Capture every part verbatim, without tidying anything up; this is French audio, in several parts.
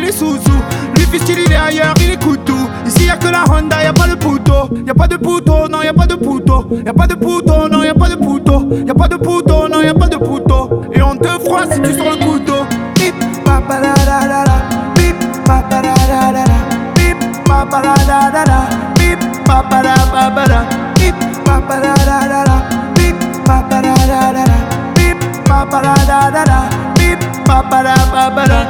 il est sous-sous. Lui fils-il il est ailleurs, il écoute tout. Ici y'a que la Honda, y'a pas de pouto. Y'a pas de pouto, non y'a pas de pouto. Y'a pas de pouto, non y'a pas de pouto. Y'a pas de pouto, non y'a pas de pouto. Et on te froisse si tu sors le couteau. Bip, papa la la la la. Bip, papa la la la la. Bip, papa la la la la. Bip, papa la papa la. Bip, papa la la la la. Bip, papa la la la la. Bip, papa la la la la. Bip, papa la papa la.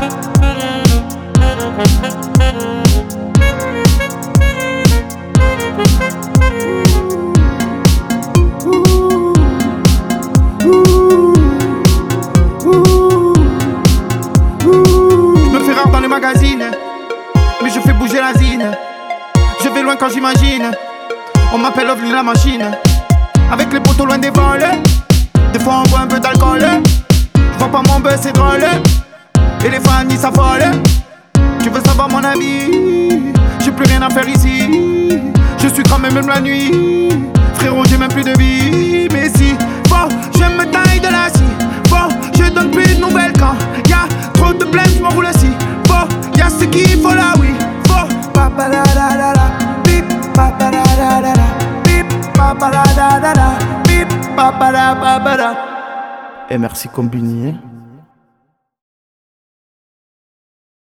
Dans les magazines, mais je fais bouger la zine. Je vais loin quand j'imagine. On m'appelle OVNI la machine. Avec les poteaux loin des vols. Des fois on boit un peu d'alcool. Je vois pas mon buzz, c'est drôle. Et les fans ils s'affolent. Tu veux savoir mon avis? J'ai plus rien à faire ici. Je suis cramé même la nuit. Frérot j'ai même plus de vie. Mais si, bon, je me taille de la scie. Bon, je donne plus de nouvelles quand y'a trop de plaintes, je m'en roule assis. Y'a ce qu'il faut là, oui. Faut papa la la la la. Bip, papa la la la la. Bip, papa la la la la. Bip, papa la papa la. Et merci Combini.